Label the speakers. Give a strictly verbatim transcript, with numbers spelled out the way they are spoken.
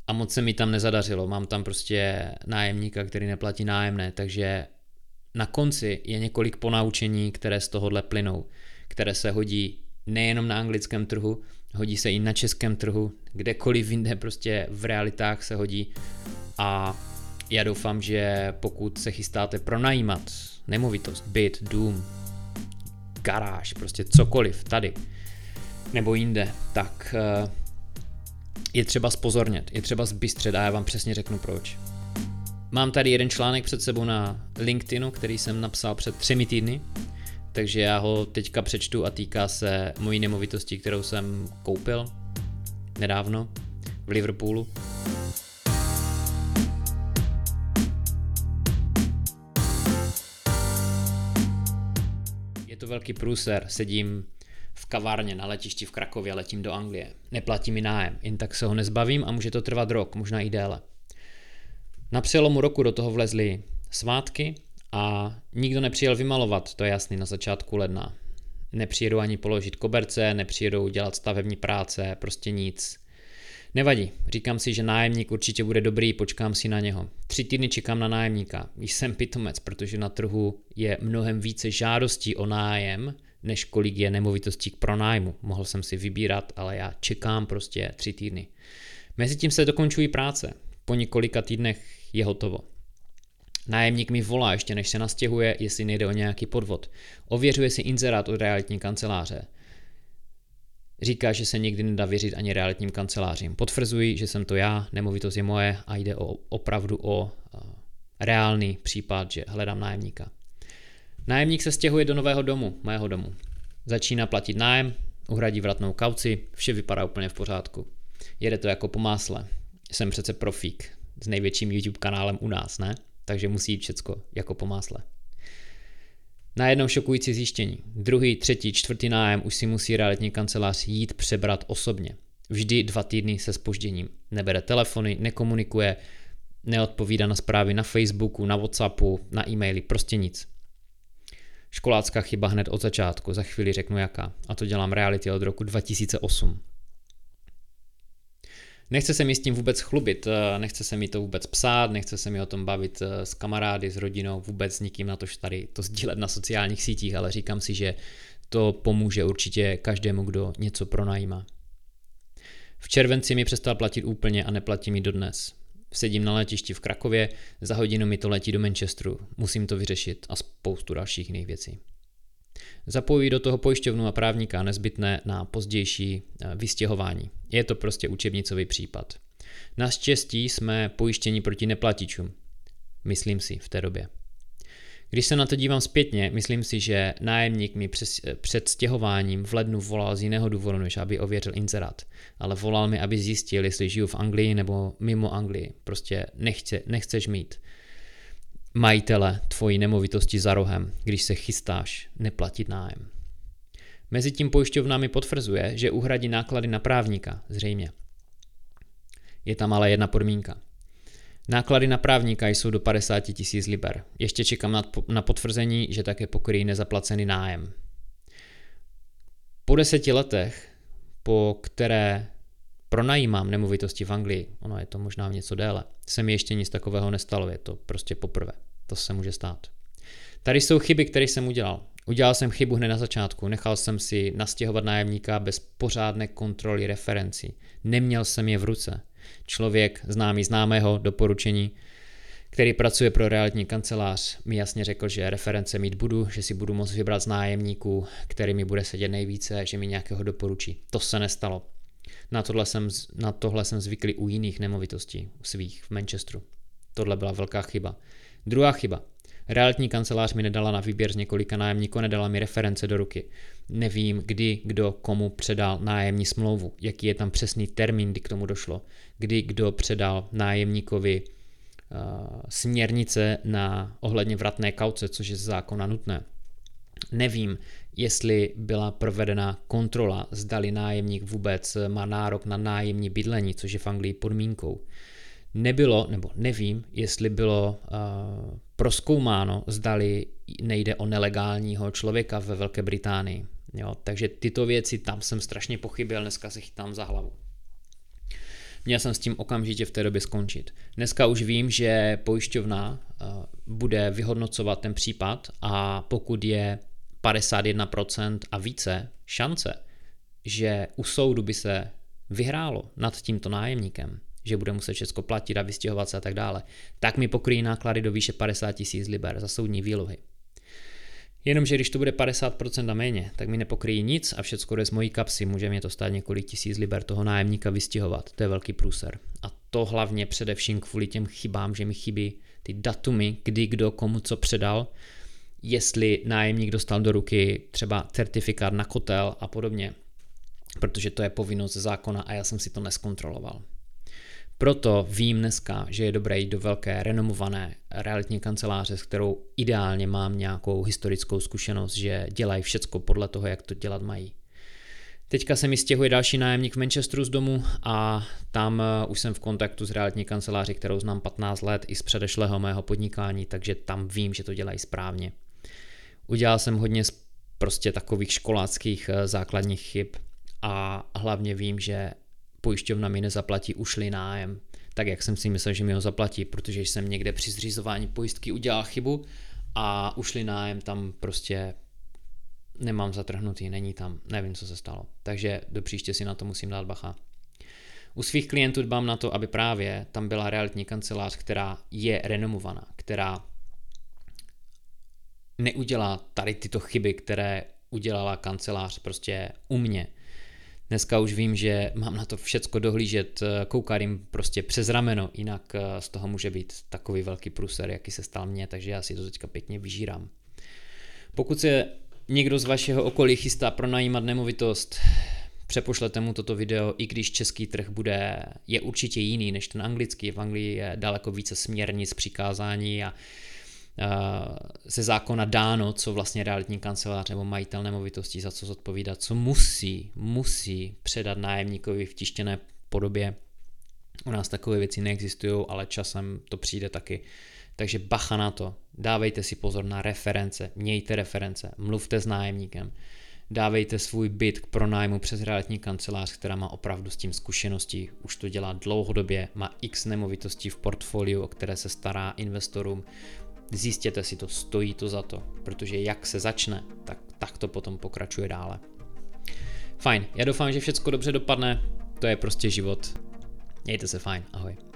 Speaker 1: a moc se mi tam nezadařilo. Mám tam prostě nájemníka, který neplatí nájemné, takže na konci je několik ponaučení, které z tohohle plynou, které se hodí nejenom na anglickém trhu, hodí se i na českém trhu, kdekoliv jinde prostě v realitách se hodí a já doufám, že pokud se chystáte pronajímat nemovitost, byt, dům, garáž, prostě cokoliv tady nebo jinde, tak je třeba zpozornět, je třeba zbystřet a já vám přesně řeknu proč. Mám tady jeden článek před sebou na LinkedInu, který jsem napsal před třemi týdny, takže já ho teďka přečtu a týká se mojí nemovitosti, kterou jsem koupil nedávno v Liverpoolu. Je to velký průser, sedím v kavárně na letišti v Krakově, letím do Anglie, neplatí mi nájem, jen tak se ho nezbavím a může to trvat rok, možná i déle. Na přelomu roku do toho vlezly svátky a nikdo nepřijel vymalovat, to je jasný, na začátku ledna. Nepřijedou ani položit koberce, nepřijedou dělat stavební práce, prostě nic. Nevadí, říkám si, že nájemník určitě bude dobrý, počkám si na něho. Tři týdny čekám na nájemníka, jsem pitomec, protože na trhu je mnohem více žádostí o nájem, než kolik je nemovitostí k pronájmu. Mohl jsem si vybírat, ale já čekám prostě tři týdny. Mezitím se dokončují práce, po několika týdnech je hotovo. Nájemník mi volá ještě než se nastěhuje, jestli nejde o nějaký podvod. Ověřuje si inzerát od realitní kanceláře. Říká, že se nikdy nedá věřit ani realitním kancelářím. Potvrzuji, že jsem to já, nemovitost je moje a jde o, opravdu o uh, reálný případ, že hledám nájemníka. Nájemník se stěhuje do nového domu, mého domu. Začíná platit nájem, uhradí vratnou kauci, vše vypadá úplně v pořádku. Jede to jako po másle. Jsem přece profík s největším YouTube kanálem u nás, ne? Takže musí jít všecko jako po másle. Najednou šokující zjištění. Druhý, třetí, čtvrtý nájem už si musí realitní kancelář jít přebrat osobně. Vždy dva týdny se zpožděním. Nebere telefony, nekomunikuje, neodpovídá na zprávy na Facebooku, na WhatsAppu, na e-maily, prostě nic. Školácká chyba hned od začátku, za chvíli řeknu jaká. A to dělám reality od roku dva tisíce osm. Nechce se mi s tím vůbec chlubit, nechce se mi to vůbec psát, nechce se mi o tom bavit s kamarády, s rodinou, vůbec s nikým, na tož tady to sdílet na sociálních sítích, ale říkám si, že to pomůže určitě každému, kdo něco pronajímá. V červenci mi přestal platit úplně a neplatí mi dodnes. Sedím na letišti v Krakově, za hodinu mi to letí do Manchesteru, musím to vyřešit a spoustu dalších jiných věcí. Zapojují do toho pojišťovnu a právníka nezbytné na pozdější vystěhování. Je to prostě učebnicový případ. Naštěstí jsme pojištěni proti neplatičům. Myslím si v té době. Když se na to dívám zpětně, myslím si, že nájemník mi přes, před stěhováním v lednu volal z jiného důvodu, než aby ověřil inzerát. Ale volal mi, aby zjistil, jestli žiju v Anglii nebo mimo Anglii. Prostě nechce, nechceš mít majitele tvojí nemovitosti za rohem, když se chystáš neplatit nájem. Mezitím pojišťovna mi potvrzuje, že uhradí náklady na právníka, zřejmě. Je tam ale jedna podmínka. Náklady na právníka jsou do padesát tisíc liber. Ještě čekám na potvrzení, že také pokryjí nezaplacený nájem. Po deseti letech, po které pronajímám nemovitosti v Anglii, ono je to možná něco déle, se mi ještě nic takového nestalo, je to prostě poprvé. To se může stát. Tady jsou chyby, které jsem udělal. Udělal jsem chybu hned na začátku, nechal jsem si nastěhovat nájemníka bez pořádné kontroly referencí. Neměl jsem je v ruce. Člověk, známý známého, doporučení, který pracuje pro realitní kancelář, mi jasně řekl, že reference mít budu, že si budu moct vybrat z nájemníků, který mi bude sedět nejvíce, že mi nějakého doporučí. To se nestalo. Na tohle jsem, na tohle jsem zvyklý u jiných nemovitostí svých v Manchesteru. Tohle byla velká chyba. Druhá chyba. Realitní kancelář mi nedala na výběr z několika nájemníků, nedala mi reference do ruky. Nevím, kdy kdo komu předal nájemní smlouvu, jaký je tam přesný termín, kdy k tomu došlo, kdy kdo předal nájemníkovi uh, směrnice na ohledně vratné kauce, což je z zákona nutné. Nevím, jestli byla provedena kontrola, zdali nájemník vůbec má nárok na nájemní bydlení, což je v Anglii podmínkou. Nebylo, nebo nevím, jestli bylo uh, prozkoumáno, zdali nejde o nelegálního člověka ve Velké Británii. Jo, takže tyto věci tam jsem strašně pochybil, dneska se chytám za hlavu. měl jsem s tím okamžitě v té době skončit. Dneska už vím, že pojišťovna bude vyhodnocovat ten případ a pokud je padesát jedna procent a více šance, že u soudu by se vyhrálo nad tímto nájemníkem, že bude muset všechno platit a vystěhovat se a tak dále, tak mi pokryjí náklady do výše padesát tisíc liber za soudní výlohy. Jenomže když to bude padesát procent a méně, tak mi nepokryjí nic a všecko jde z mojí kapsy, může mě to stát několik tisíc liber toho nájemníka vystěhovat, to je velký průser. A to hlavně především kvůli těm chybám, že mi chybí ty datumy, kdy kdo komu co předal, jestli nájemník dostal do ruky třeba certifikát na kotel a podobně, protože to je povinnost ze zákona a já jsem si to neskontroloval. Proto vím dneska, že je dobré jít do velké renomované realitní kanceláře, s kterou ideálně mám nějakou historickou zkušenost, že dělají všecko podle toho, jak to dělat mají. Teďka se mi stěhuje další nájemník v Manchesteru z domu a tam už jsem v kontaktu s realitní kanceláří, kterou znám patnáct let i z předešlého mého podnikání, takže tam vím, že to dělají správně. Udělal jsem hodně prostě takových školáckých základních chyb a hlavně vím, že pojišťovna mi nezaplatí ušlý nájem, tak jak jsem si myslel, že mi ho zaplatí, protože jsem někde při zřizování pojistky udělal chybu a ušlý nájem tam prostě nemám zatrhnutý, není tam, nevím, co se stalo. Takže do příště si na to musím dát bacha. U svých klientů dbám na to, aby právě tam byla realitní kancelář, která je renomovaná, která neudělá tady tyto chyby, které udělala kancelář prostě u mě. Dneska už vím, že mám na to všecko dohlížet, koukat jim prostě přes rameno, jinak z toho může být takový velký průser, jaký se stal mně, takže já si to teďka pěkně vyžírám. Pokud se někdo z vašeho okolí chystá pronajímat nemovitost, přepošlete mu toto video, i když český trh bude, je určitě jiný než ten anglický. V Anglii je daleko více směrnic, přikázání a ze zákona dáno, co vlastně realitní kancelář nebo majitel nemovitostí za co zodpovídat, co musí, musí předat nájemníkovi v tištěné podobě. U nás takové věci neexistují, ale časem to přijde taky. Takže bacha na to, dávejte si pozor na reference, mějte reference, mluvte s nájemníkem, dávejte svůj byt k pronájmu přes realitní kancelář, která má opravdu s tím zkušenosti, už to dělá dlouhodobě, má x nemovitostí v portfoliu, o které se stará investorům. Zjistěte si to, stojí to za to, protože jak se začne, tak, tak to potom pokračuje dále. Fajn, já doufám, že všechno dobře dopadne, to je prostě život. Mějte se fajn, ahoj.